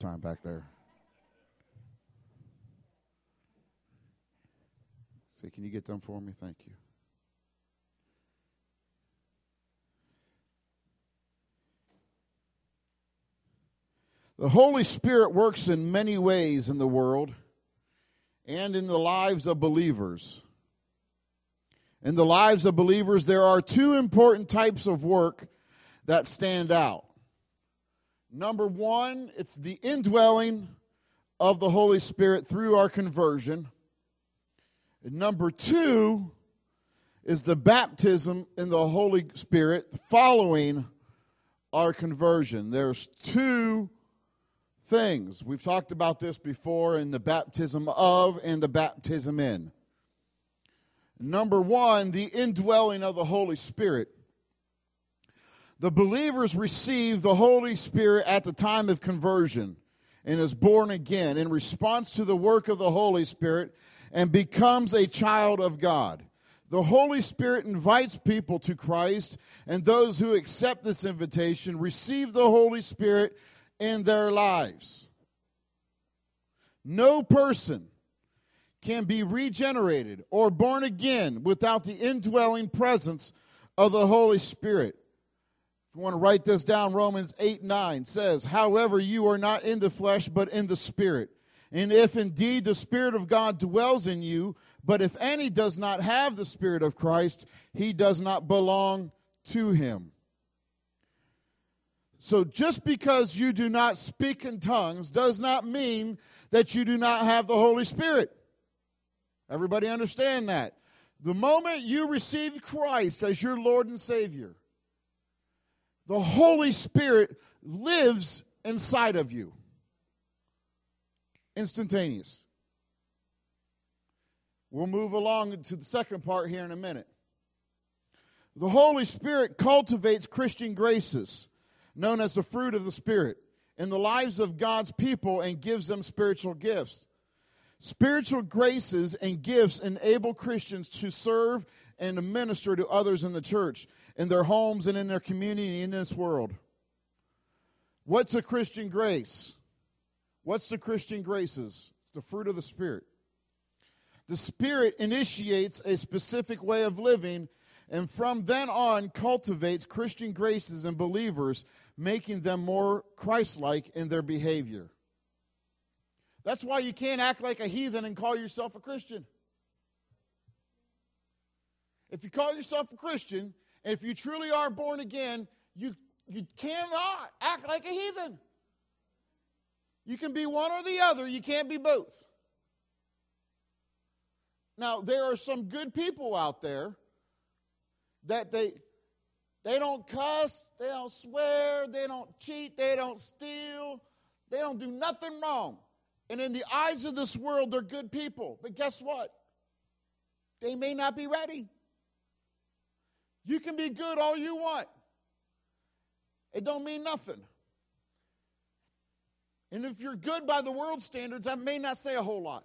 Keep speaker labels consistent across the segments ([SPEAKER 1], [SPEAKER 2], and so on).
[SPEAKER 1] time back there. Say, can you get them for me? Thank you. The Holy Spirit works in many ways in the world and in the lives of believers. In the lives of believers, there are two important types of work that stand out. Number one, it's the indwelling of the Holy Spirit through our conversion. And number two is the baptism in the Holy Spirit following our conversion. There's two things. We've talked about this before in the baptism of and the baptism in. Number one, the indwelling of the Holy Spirit. The believers receive the Holy Spirit at the time of conversion and is born again in response to the work of the Holy Spirit and becomes a child of God. The Holy Spirit invites people to Christ, and those who accept this invitation receive the Holy Spirit in their lives. No person can be regenerated or born again without the indwelling presence of the Holy Spirit. If you want to write this down, Romans 8:9 says, "However, you are not in the flesh, but in the Spirit. And if indeed the Spirit of God dwells in you, but if any does not have the Spirit of Christ, he does not belong to him." So just because you do not speak in tongues does not mean that you do not have the Holy Spirit. Everybody understand that? The moment you receive Christ as your Lord and Savior, the Holy Spirit lives inside of you. Instantaneous. We'll move along to the second part here in a minute. The Holy Spirit cultivates Christian graces, known as the fruit of the Spirit, in the lives of God's people and gives them spiritual gifts. Spiritual graces and gifts enable Christians to serve and to minister to others in the church, in their homes and in their community in this world. What's a Christian grace? What's the Christian graces? It's the fruit of the Spirit. The Spirit initiates a specific way of living and from then on cultivates Christian graces in believers, making them more Christ-like in their behavior. That's why you can't act like a heathen and call yourself a Christian. If you call yourself a Christian, and if you truly are born again, you cannot act like a heathen. You can be one or the other. You can't be both. Now, there are some good people out there that they don't cuss, they don't swear, they don't cheat, they don't steal, they don't do nothing wrong. And in the eyes of this world, they're good people. But guess what? They may not be ready. You can be good all you want. It don't mean nothing. And if you're good by the world standards, that may not say a whole lot.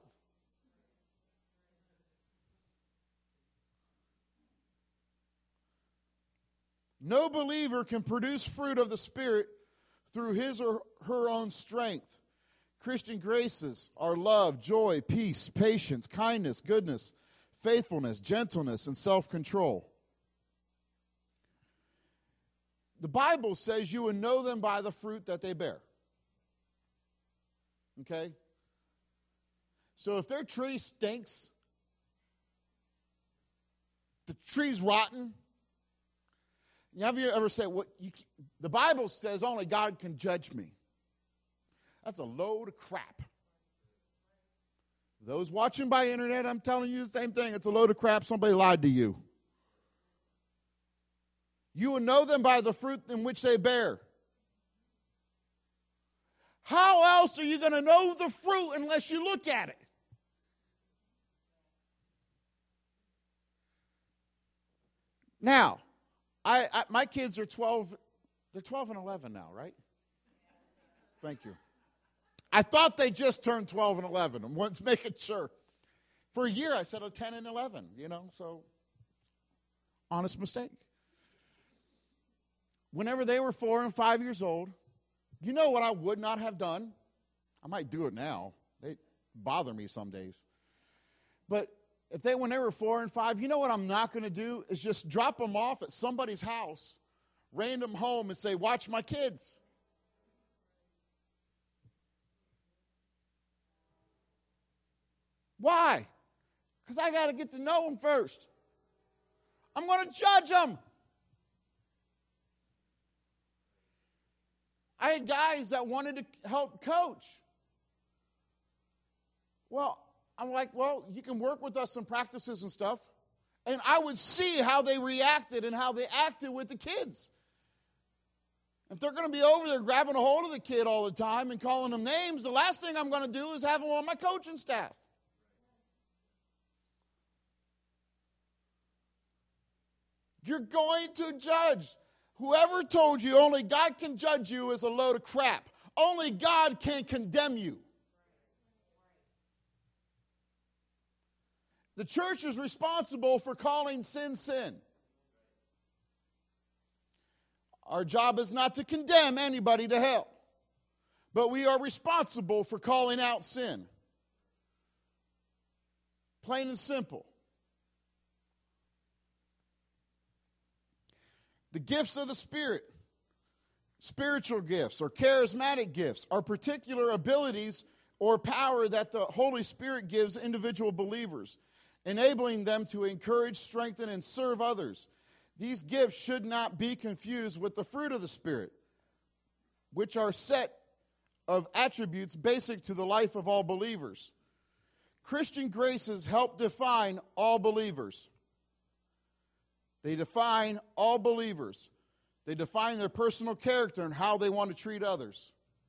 [SPEAKER 1] No believer can produce fruit of the Spirit through his or her own strength. Christian graces are love, joy, peace, patience, kindness, goodness, faithfulness, gentleness, and self-control. The Bible says you will know them by the fruit that they bear. Okay? So if their tree stinks, the tree's rotten, have you ever said, the Bible says only God can judge me? That's a load of crap. Those watching by internet, I'm telling you the same thing. It's a load of crap. Somebody lied to you. You will know them by the fruit in which they bear. How else are you going to know the fruit unless you look at it? Now, my kids are 12. They're 12 and 11 now, right? Thank you. I thought they just turned 12 and 11. I wanted to make it sure. For a year, I said 10 and 11, so honest mistake. Whenever they were 4 and 5 years old, you know what I would not have done? I might do it now. They bother me some days. But when they were 4 and 5, you know what I'm not going to do is just drop them off at somebody's house, random home, and say, watch my kids. Why? Because I got to get to know them first. I'm going to judge them. I had guys that wanted to help coach. Well, I'm like, well, you can work with us in practices and stuff. And I would see how they reacted and how they acted with the kids. If they're going to be over there grabbing a hold of the kid all the time and calling them names, the last thing I'm going to do is have them on my coaching staff. You're going to judge. Whoever told you only God can judge you is a load of crap. Only God can condemn you. The church is responsible for calling sin, sin. Our job is not to condemn anybody to hell, but we are responsible for calling out sin. Plain and simple. The gifts of the Spirit, spiritual gifts or charismatic gifts, are particular abilities or power that the Holy Spirit gives individual believers, enabling them to encourage, strengthen, and serve others. These gifts should not be confused with the fruit of the Spirit, which are set of attributes basic to the life of all believers. Christian graces help define all believers. They define all believers. They define their personal character and how they want to treat others.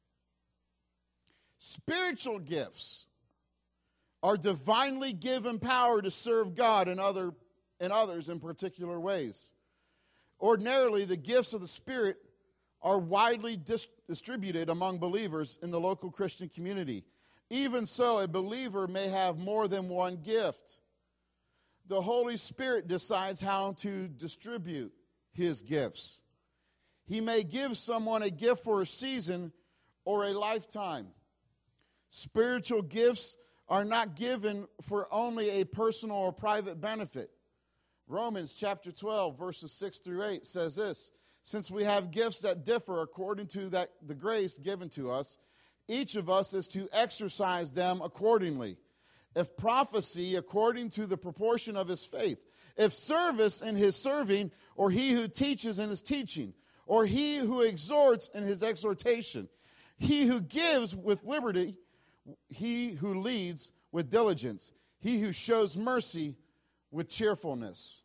[SPEAKER 1] Spiritual gifts are divinely given power to serve God and others in particular ways. Ordinarily, the gifts of the Spirit are widely distributed among believers in the local Christian community. Even so, a believer may have more than one gift. The Holy Spirit decides how to distribute his gifts. He may give someone a gift for a season or a lifetime. Spiritual gifts are not given for only a personal or private benefit. Romans chapter 12, verses 6 through 8 says this: since we have gifts that differ according to the grace given to us, each of us is to exercise them accordingly. If prophecy, according to the proportion of his faith. If service, in his serving, or he who teaches in his teaching, or he who exhorts in his exhortation. He who gives with liberty, he who leads with diligence, he who shows mercy with cheerfulness.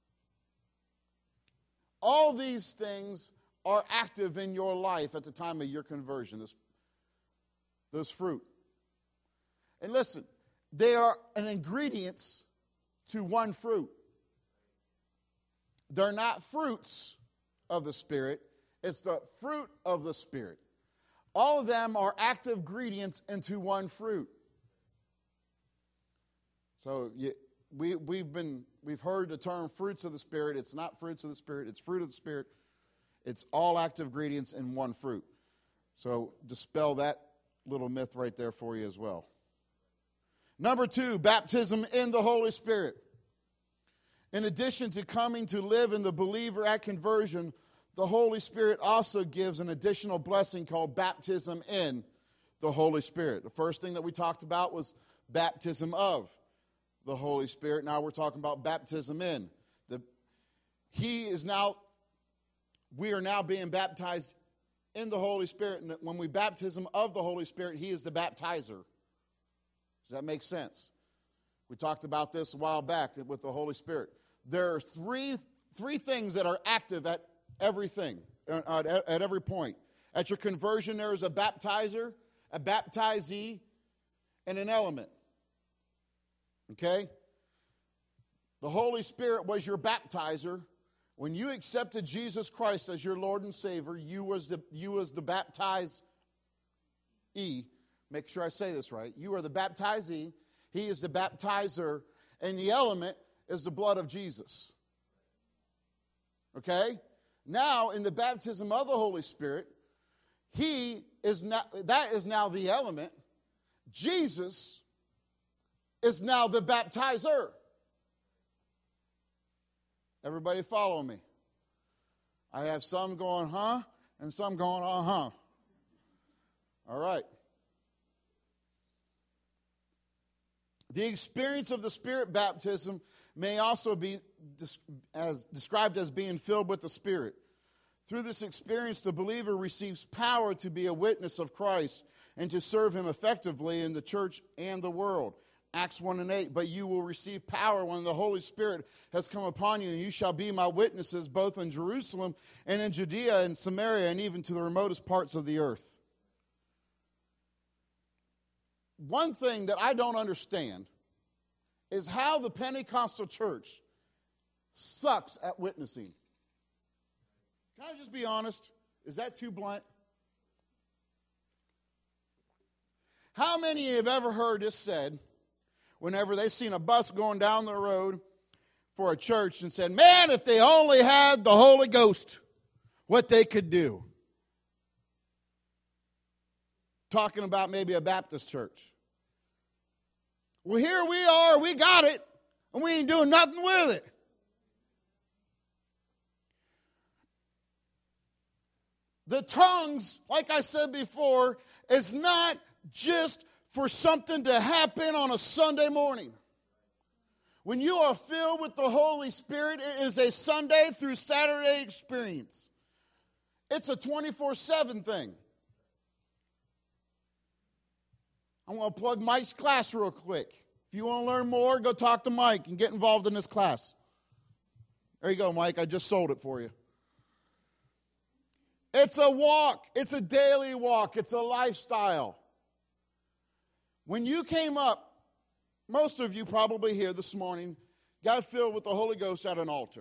[SPEAKER 1] All these things are active in your life at the time of your conversion, those fruit. And listen, they are an ingredient to one fruit. They're not fruits of the Spirit. It's the fruit of the Spirit. All of them are active ingredients into one fruit. So we've heard the term fruits of the Spirit. It's not fruits of the Spirit. It's fruit of the Spirit. It's all active ingredients in one fruit. So dispel that little myth right there for you as well. Number 2, baptism in the Holy Spirit. In addition to coming to live in the believer at conversion, the Holy Spirit also gives an additional blessing called baptism in the Holy Spirit. The first thing that we talked about was baptism of the Holy Spirit. Now we're talking about baptism in. We are now being baptized in the Holy Spirit. And when we baptism of the Holy Spirit, He is the baptizer. Does that make sense? We talked about this a while back with the Holy Spirit. There are three things that are active at everything, at every point. At your conversion, there is a baptizer, a baptizee, and an element. Okay? The Holy Spirit was your baptizer. When you accepted Jesus Christ as your Lord and Savior, you was the baptizee. Make sure I say this right. You are the baptizee. He is the baptizer. And the element is the blood of Jesus. Okay? Now, in the baptism of the Holy Spirit, that is now the element. Jesus is now the baptizer. Everybody follow me? I have some going, huh? And some going, uh-huh. All right. The experience of the Spirit baptism may also be described as being filled with the Spirit. Through this experience, the believer receives power to be a witness of Christ and to serve him effectively in the church and the world. Acts 1:8, but you will receive power when the Holy Spirit has come upon you, and you shall be my witnesses both in Jerusalem and in Judea and Samaria and even to the remotest parts of the earth. One thing that I don't understand is how the Pentecostal church sucks at witnessing. Can I just be honest? Is that too blunt? How many have ever heard this said whenever they seen a bus going down the road for a church and said, man, if they only had the Holy Ghost, what they could do? Talking about maybe a Baptist church. Well, here we are, we got it, and we ain't doing nothing with it. The tongues, like I said before, is not just for something to happen on a Sunday morning. When you are filled with the Holy Spirit, it is a Sunday through Saturday experience. It's a 24/7 thing. I'm going to plug Mike's class real quick. If you want to learn more, go talk to Mike and get involved in this class. There you go, Mike. I just sold it for you. It's a walk. It's a daily walk. It's a lifestyle. When you came up, most of you probably here this morning got filled with the Holy Ghost at an altar.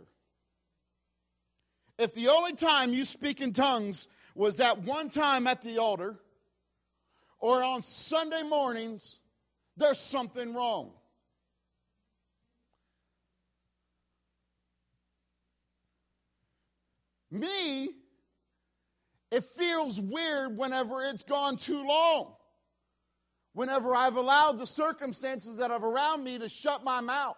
[SPEAKER 1] If the only time you speak in tongues was that one time at the altar or on Sunday mornings, there's something wrong. Me, it feels weird whenever it's gone too long. Whenever I've allowed the circumstances that are around me to shut my mouth.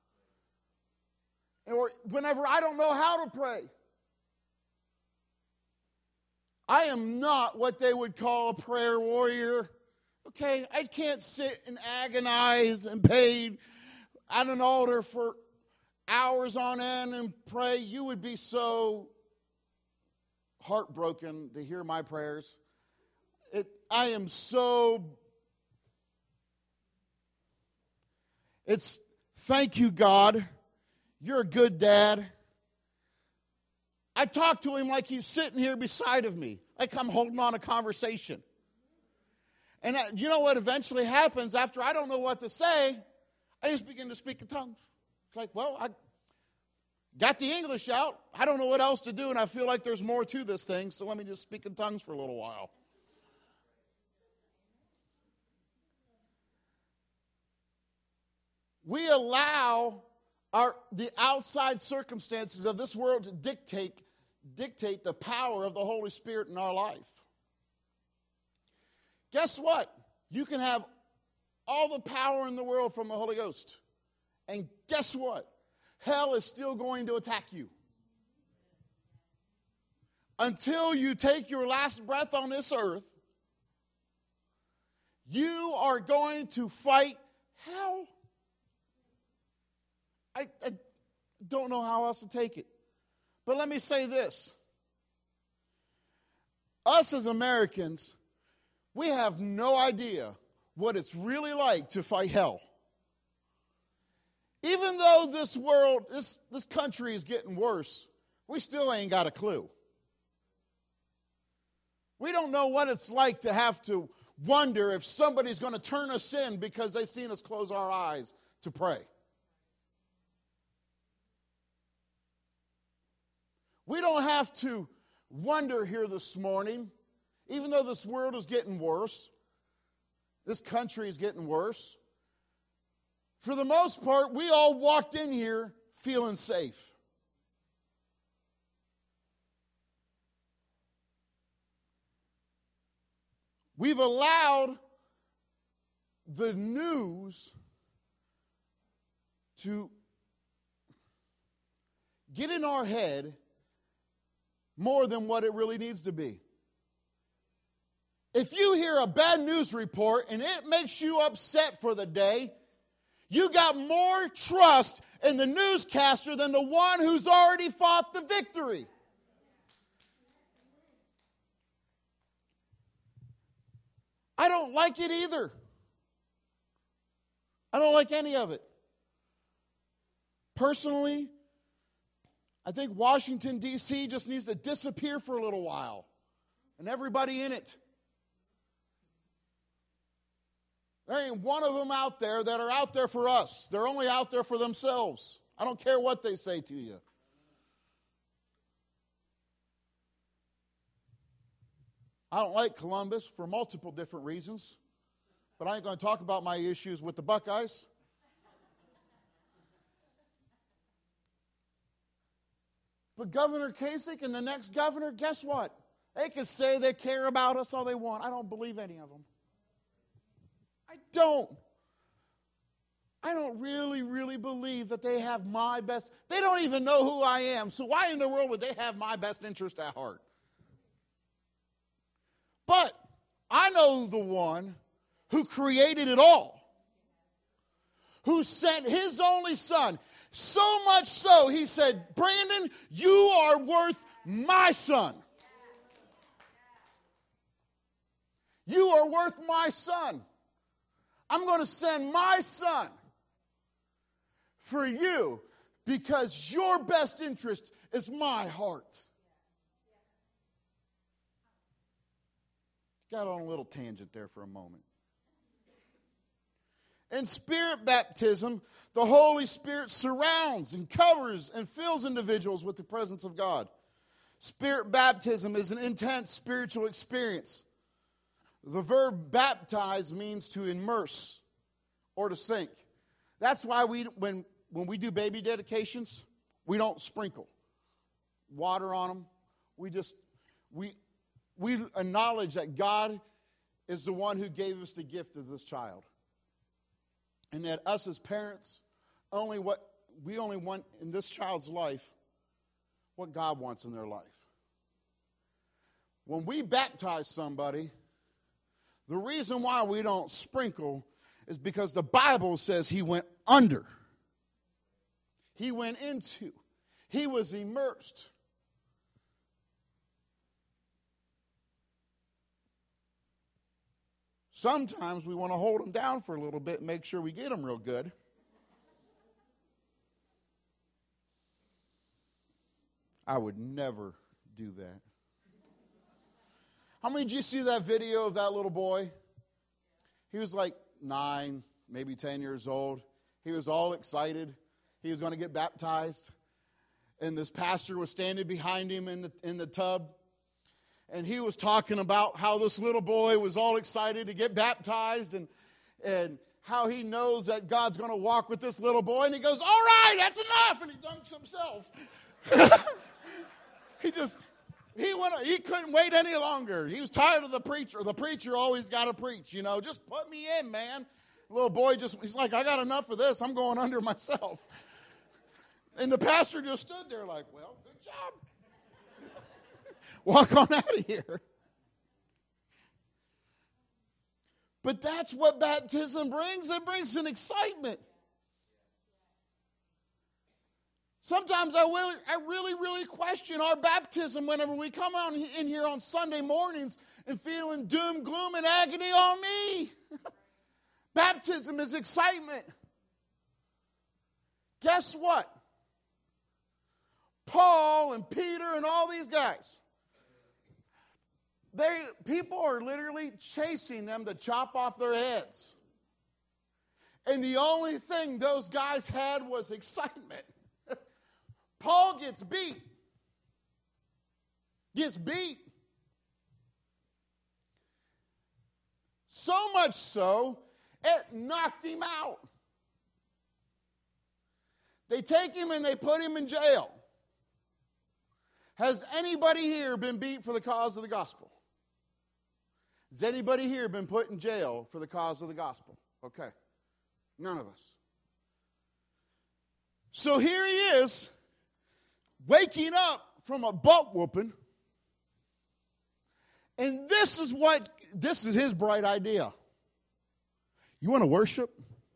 [SPEAKER 1] Or whenever I don't know how to pray. I am not what they would call a prayer warrior. Okay, I can't sit and agonize and pray at an altar for hours on end and pray. You would be so heartbroken to hear my prayers. I am so... It's, thank you, God. You're a good dad. I talk to him like he's sitting here beside of me, like I'm holding on a conversation. And you know what eventually happens after I don't know what to say? I just begin to speak in tongues. It's like, well, I got the English out. I don't know what else to do, and I feel like there's more to this thing, so let me just speak in tongues for a little while. We allow the outside circumstances of this world to dictate the power of the Holy Spirit in our life. Guess what? You can have all the power in the world from the Holy Ghost. And guess what? Hell is still going to attack you. Until you take your last breath on this earth, you are going to fight hell. I don't know how else to take it. But let me say this. Us as Americans, we have no idea what it's really like to fight hell. Even though this world, this country is getting worse, we still ain't got a clue. We don't know what it's like to have to wonder if somebody's going to turn us in because they've seen us close our eyes to pray. We don't have to wonder here this morning, even though this world is getting worse, this country is getting worse. For the most part, we all walked in here feeling safe. We've allowed the news to get in our head more than what it really needs to be. If you hear a bad news report and it makes you upset for the day, you got more trust in the newscaster than the one who's already fought the victory. I don't like it either. I don't like any of it. Personally, I think Washington, D.C. just needs to disappear for a little while. And everybody in it. There ain't one of them out there that are out there for us. They're only out there for themselves. I don't care what they say to you. I don't like Columbus for multiple different reasons. But I ain't going to talk about my issues with the Buckeyes. But Governor Kasich and the next governor, guess what? They can say they care about us all they want. I don't believe any of them. I don't really believe that they have my best. They don't even know who I am. So why in the world would they have my best interest at heart? But I know the one who created it all, who sent his only son. So much so, he said, Brandon, you are worth my son. You are worth my son. I'm going to send my son for you because your best interest is my heart. Got on a little tangent there for a moment. In spirit baptism, the Holy Spirit surrounds and covers and fills individuals with the presence of God. Spirit baptism is an intense spiritual experience. The verb baptize means to immerse or to sink. That's why when we do baby dedications, we don't sprinkle water on them. We acknowledge that God is the one who gave us the gift of this child. And that us as parents, we only want in this child's life what God wants in their life. When we baptize somebody, the reason why we don't sprinkle is because the Bible says he went under. He went into. He was immersed. Sometimes we want to hold them down for a little bit and make sure we get them real good. I would never do that. How many did you see that video of that little boy? He was like 9, maybe 10 years old. He was all excited. He was going to get baptized. And this pastor was standing behind him in the tub. And he was talking about how this little boy was all excited to get baptized and how he knows that God's going to walk with this little boy. And he goes, all right, that's enough. And he dunks himself. He couldn't wait any longer. He was tired of the preacher. The preacher always got to preach, just put me in, man. The little boy he's like, I got enough of this. I'm going under myself. And the pastor just stood there like, well, good job. Walk on out of here. But that's what baptism brings. It brings an excitement. Sometimes I really question our baptism whenever we come out in here on Sunday mornings and feeling doom, gloom, and agony on me. Baptism is excitement. Guess what? Paul and Peter and all these guys, people are literally chasing them to chop off their heads. And the only thing those guys had was excitement. Paul gets beat. So much so, it knocked him out. They take him and they put him in jail. Has anybody here been beat for the cause of the gospel? Has anybody here been put in jail for the cause of the gospel Okay. None of us. So here he is, waking up from a butt whooping, and this is his bright idea. You want to worship?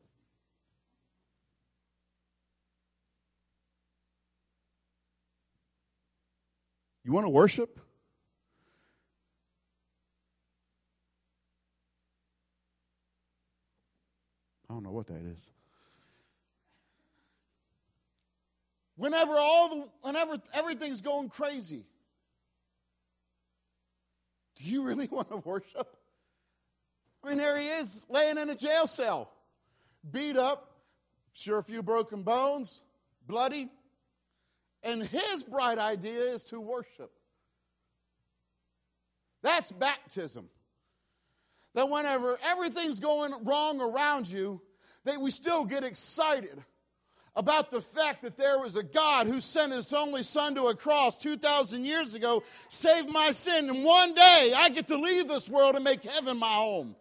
[SPEAKER 1] You want to worship? I don't know what that is. Whenever everything's going crazy, do you really want to worship? I mean, there he is, laying in a jail cell, beat up, sure a few broken bones, bloody, and his bright idea is to worship. That's baptism. That whenever everything's going wrong around you, that we still get excited about the fact that there was a God who sent his only son to a cross 2,000 years ago, saved my sin, and one day I get to leave this world and make heaven my home.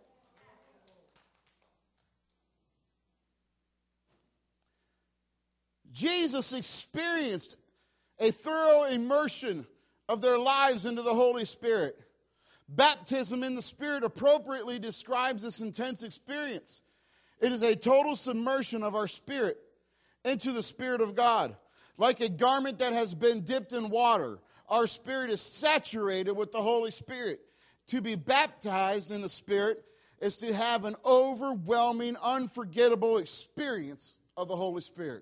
[SPEAKER 1] Jesus experienced a thorough immersion of their lives into the Holy Spirit. Baptism in the Spirit appropriately describes this intense experience. It is a total submersion of our spirit into the Spirit of God. Like a garment that has been dipped in water, our spirit is saturated with the Holy Spirit. To be baptized in the Spirit is to have an overwhelming, unforgettable experience of the Holy Spirit.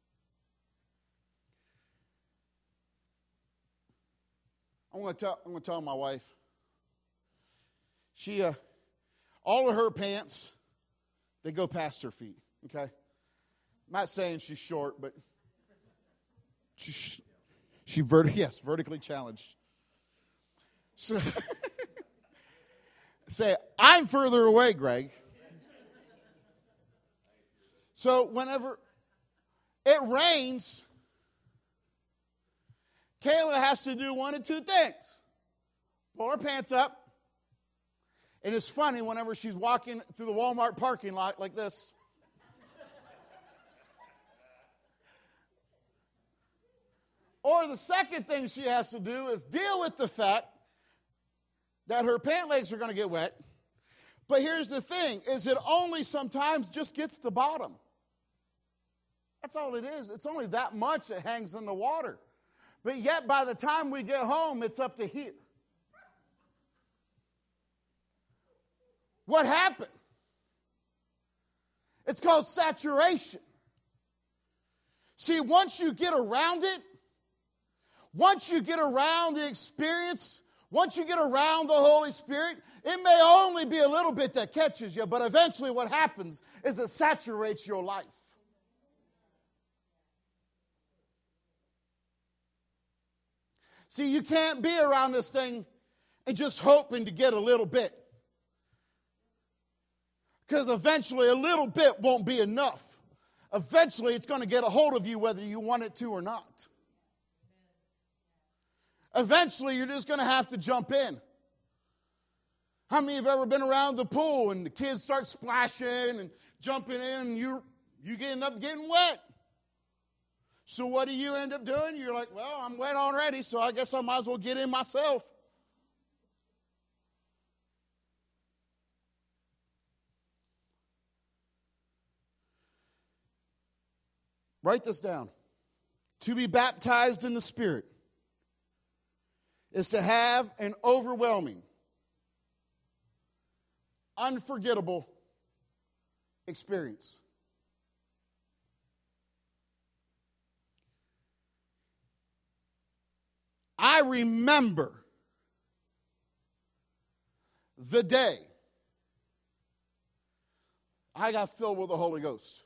[SPEAKER 1] I'm going to tell my wife. She, all of her pants, they go past her feet. Okay, I'm not saying she's short, but she vertically challenged. So say, I'm further away, Greg. So whenever it rains, Kayla has to do one of two things. Pull her pants up. And it's funny whenever she's walking through the Walmart parking lot like this. Or the second thing she has to do is deal with the fact that her pant legs are going to get wet. But here's the thing, is it only sometimes just gets to the bottom. That's all it is. It's only that much that hangs in the water. But yet by the time we get home, it's up to here. What happened? It's called saturation. See, once you get around it, once you get around the experience, once you get around the Holy Spirit, it may only be a little bit that catches you, but eventually what happens is it saturates your life. See, you can't be around this thing and just hoping to get a little bit. Because eventually a little bit won't be enough. Eventually it's going to get a hold of you whether you want it to or not. Eventually you're just going to have to jump in. How many have ever been around the pool and the kids start splashing and jumping in and you end up getting wet? So what do you end up doing? You're like, well, I'm wet already, so I guess I might as well get in myself. Write this down. To be baptized in the Spirit is to have an overwhelming, unforgettable experience. I remember the day I got filled with the Holy Ghost.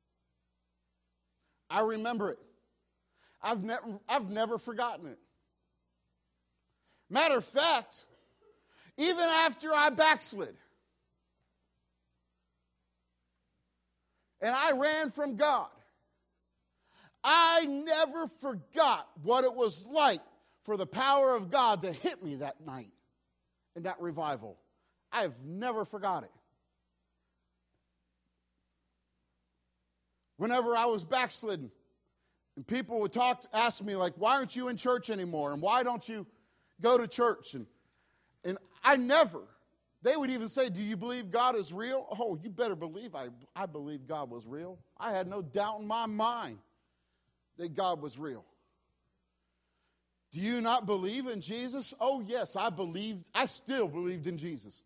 [SPEAKER 1] I remember it. I've never forgotten it. Matter of fact, even after I backslid and I ran from God, I never forgot what it was like for the power of God to hit me that night in that revival. I've never forgot it. Whenever I was backslidden, and people would ask me, like, why aren't you in church anymore? And why don't you go to church? And I never. They would even say, do you believe God is real? Oh, you better believe I believe God was real. I had no doubt in my mind that God was real. Do you not believe in Jesus? Oh, yes, I still believed in Jesus.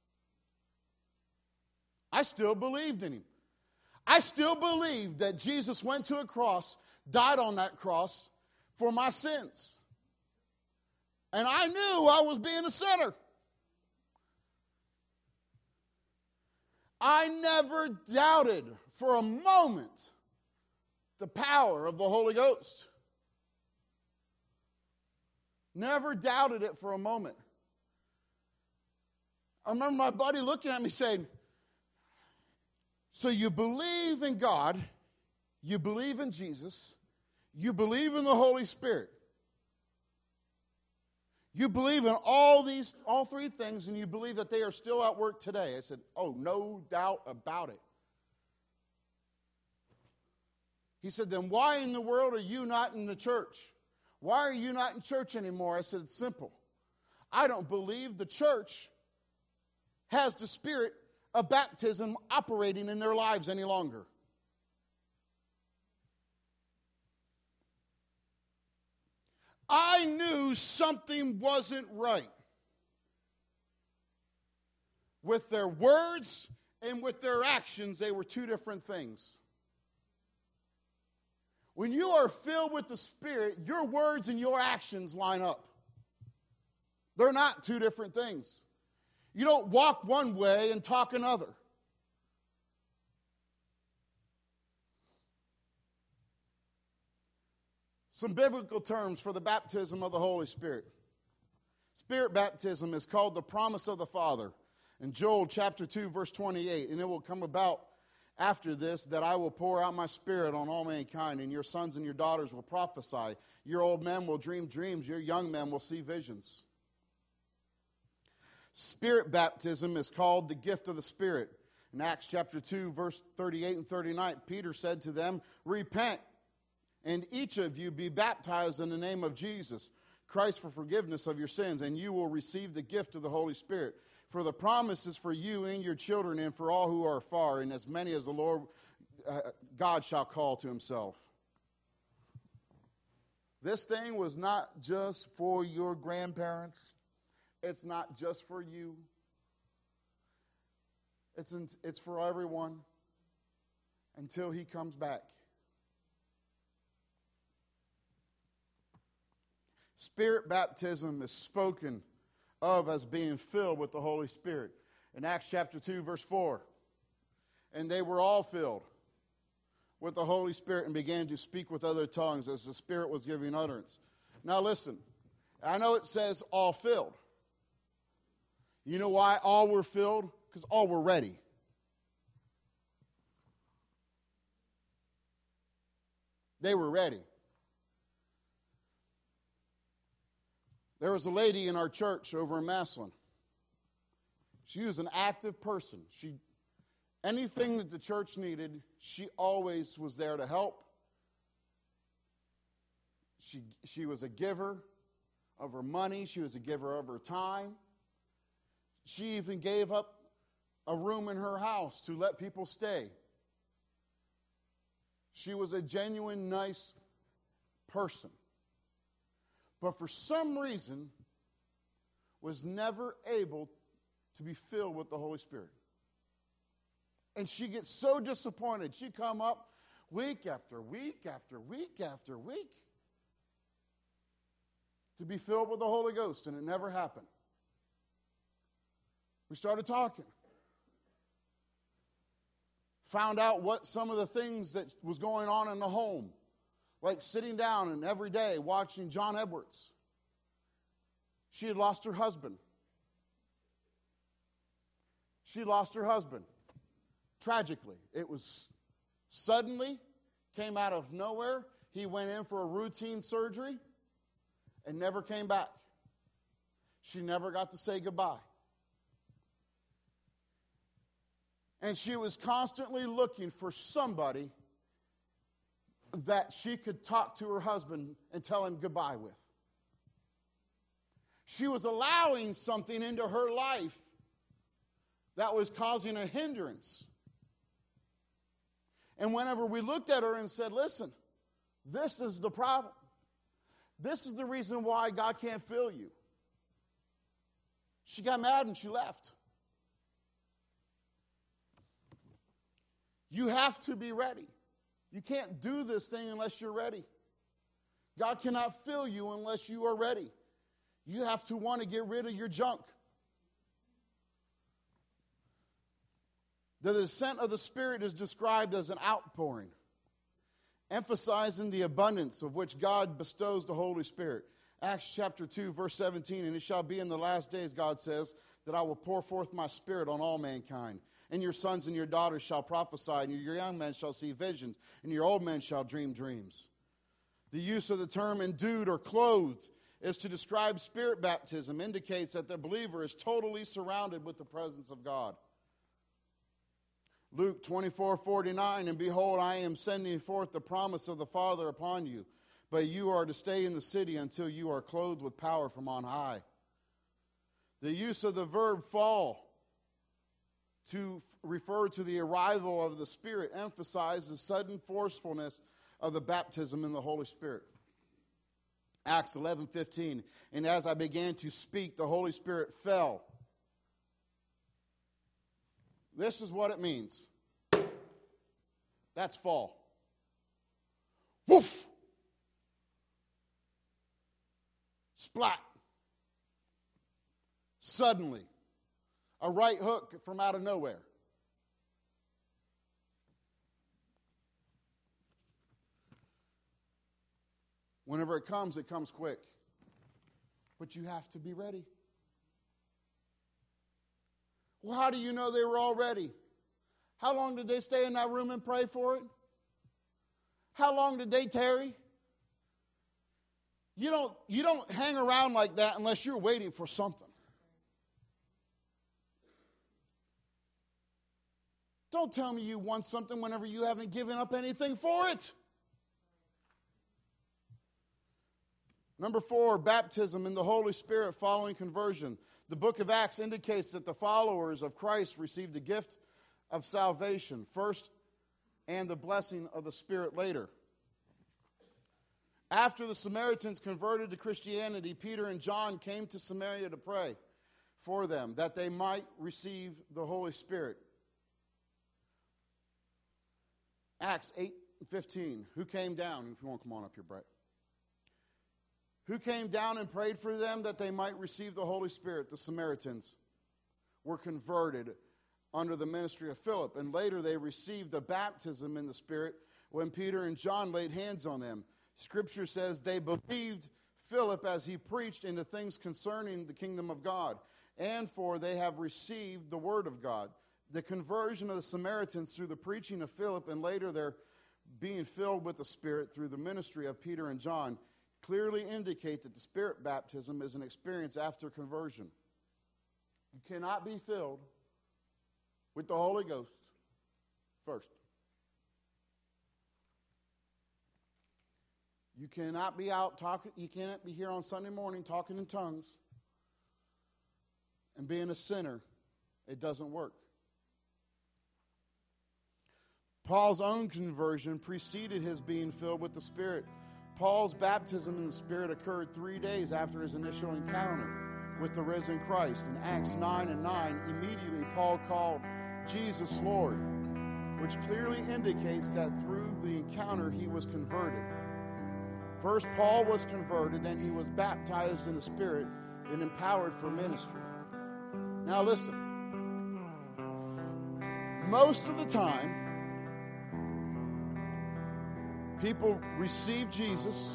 [SPEAKER 1] I still believed in him. I still believed that Jesus went to a cross, died on that cross for my sins. And I knew I was being a sinner. I never doubted for a moment the power of the Holy Ghost. Never doubted it for a moment. I remember my buddy looking at me saying, so you believe in God, you believe in Jesus, you believe in the Holy Spirit. You believe in all three things, and you believe that they are still at work today. I said, oh, no doubt about it. He said, then why in the world are you not in the church? Why are you not in church anymore? I said, it's simple. I don't believe the church has the spirit of baptism operating in their lives any longer. I knew something wasn't right with their words and with their actions. They were two different things. When you are filled with the Spirit, your words and your actions line up. They're not two different things. You don't walk one way and talk another. Some biblical terms for the baptism of the Holy Spirit. Spirit baptism is called the promise of the Father. In Joel chapter 2, verse 28, and it will come about after this that I will pour out my Spirit on all mankind, and your sons and your daughters will prophesy. Your old men will dream dreams. Your young men will see visions. Spirit baptism is called the gift of the Spirit. In Acts chapter 2, verse 38 and 39, Peter said to them, repent, and each of you be baptized in the name of Jesus, Christ, for forgiveness of your sins, and you will receive the gift of the Holy Spirit. For the promise is for you and your children and for all who are far, and as many as the Lord God shall call to himself. This thing was not just for your grandparents. It's not just for you. It's for everyone until he comes back. Spirit baptism is spoken of as being filled with the Holy Spirit. In Acts chapter 2, verse 4, and they were all filled with the Holy Spirit and began to speak with other tongues as the Spirit was giving utterance. Now listen, I know it says all filled. You know why all were filled? Because all were ready. They were ready. There was a lady in our church over in Massillon. She was an active person. Anything that the church needed, she always was there to help. She was a giver of her money. She was a giver of her time. She even gave up a room in her house to let people stay. She was a genuine, nice person. But for some reason, was never able to be filled with the Holy Spirit. And she gets so disappointed. She'd come up week after week after week after week to be filled with the Holy Ghost, and it never happened. We started talking. Found out what some of the things that was going on in the home. Like sitting down and every day watching John Edwards. She had lost her husband. She lost her husband. Tragically. It was suddenly, came out of nowhere. He went in for a routine surgery and never came back. She never got to say goodbye. And she was constantly looking for somebody that she could talk to her husband and tell him goodbye with. She was allowing something into her life that was causing a hindrance. And whenever we looked at her and said, listen, this is the problem. This is the reason why God can't fill you. She got mad and she left. You have to be ready. You can't do this thing unless you're ready. God cannot fill you unless you are ready. You have to want to get rid of your junk. The descent of the Spirit is described as an outpouring, emphasizing the abundance of which God bestows the Holy Spirit. Acts chapter 2, verse 17, and it shall be in the last days, God says, that I will pour forth my Spirit on all mankind. And your sons and your daughters shall prophesy, and your young men shall see visions, and your old men shall dream dreams. The use of the term endued or clothed is to describe Spirit baptism, indicates that the believer is totally surrounded with the presence of God. Luke 24:49, and behold, I am sending forth the promise of the Father upon you, but you are to stay in the city until you are clothed with power from on high. The use of the verb fall to refer to the arrival of the Spirit emphasizes the sudden forcefulness of the baptism in the Holy Spirit. Acts 11:15, and as I began to speak, the Holy Spirit fell. This is what it means. That's fall. Woof! Splat. Suddenly. A right hook from out of nowhere. Whenever it comes quick. But you have to be ready. Well, how do you know they were all ready? How long did they stay in that room and pray for it? How long did they tarry? You don't hang around like that unless you're waiting for something. Don't tell me you want something whenever you haven't given up anything for it. Number 4, baptism in the Holy Spirit following conversion. The book of Acts indicates that the followers of Christ received the gift of salvation first and the blessing of the Spirit later. After the Samaritans converted to Christianity, Peter and John came to Samaria to pray for them that they might receive the Holy Spirit. Acts 8:15. Who came down? If you want to come on up here, Brett. Who came down and prayed for them that they might receive the Holy Spirit? The Samaritans were converted under the ministry of Philip, and later they received the baptism in the Spirit when Peter and John laid hands on them. Scripture says they believed Philip as he preached into things concerning the kingdom of God, and for they have received the word of God. The conversion of the Samaritans through the preaching of Philip, and later their being filled with the Spirit through the ministry of Peter and John, clearly indicate that the Spirit baptism is an experience after conversion. You cannot be filled with the Holy Ghost first. You cannot be out talking, you cannot be here on Sunday morning talking in tongues and being a sinner. It doesn't work. Paul's own conversion preceded his being filled with the Spirit. Paul's baptism in the Spirit occurred 3 days after his initial encounter with the risen Christ. In Acts 9:9, immediately Paul called Jesus Lord, which clearly indicates that through the encounter he was converted. First, Paul was converted, then he was baptized in the Spirit and empowered for ministry. Now listen, most of the time, people receive Jesus,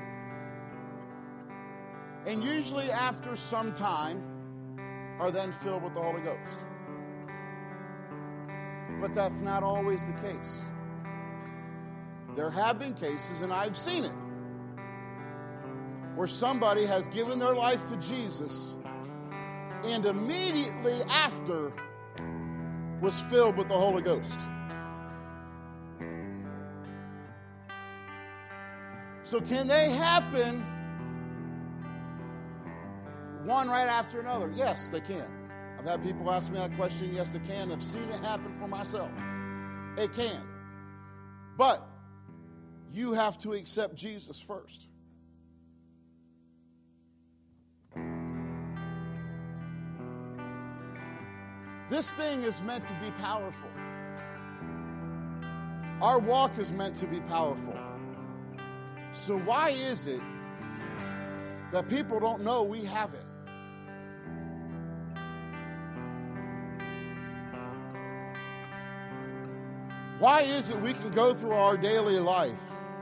[SPEAKER 1] and usually after some time are then filled with the Holy Ghost. But that's not always the case. There have been cases, and I've seen it, where somebody has given their life to Jesus and immediately after was filled with the Holy Ghost. So can they happen one right after another? Yes, they can. I've had people ask me that question. Yes, it can. I've seen it happen for myself. It can. But you have to accept Jesus first. This thing is meant to be powerful. Our walk is meant to be powerful. So why is it that people don't know we have it? Why is it we can go through our daily life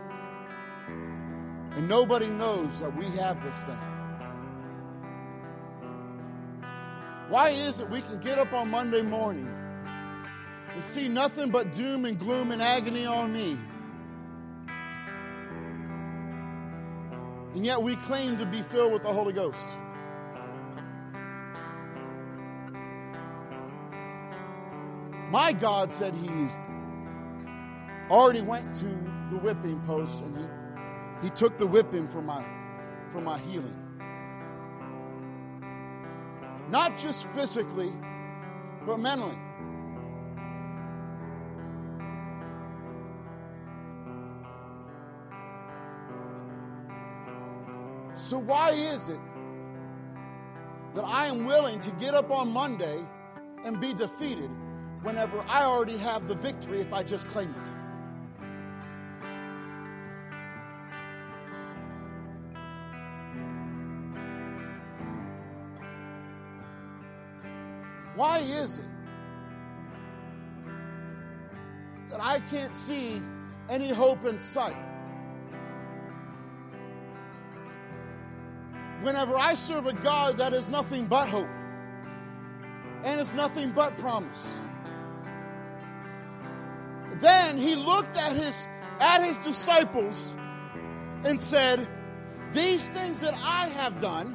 [SPEAKER 1] and nobody knows that we have this thing? Why is it we can get up on Monday morning and see nothing but doom and gloom and agony on me, and yet we claim to be filled with the Holy Ghost? My God said He's already went to the whipping post, and He took the whipping for my healing. Not just physically, but mentally. So why is it that I am willing to get up on Monday and be defeated whenever I already have the victory if I just claim it? Why is it that I can't see any hope in sight whenever I serve a God that is nothing but hope and is nothing but promise? Then He looked at his disciples and said, "These things that I have done,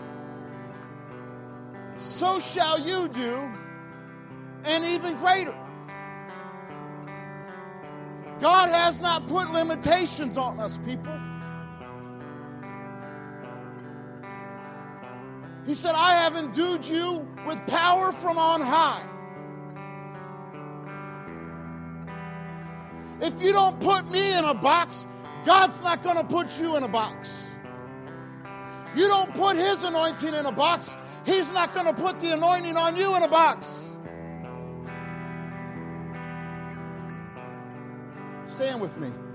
[SPEAKER 1] so shall you do, and even greater." God has not put limitations on us, people. He said, "I have endued you with power from on high." If you don't put me in a box, God's not going to put you in a box. You don't put His anointing in a box, He's not going to put the anointing on you in a box. Stand with me.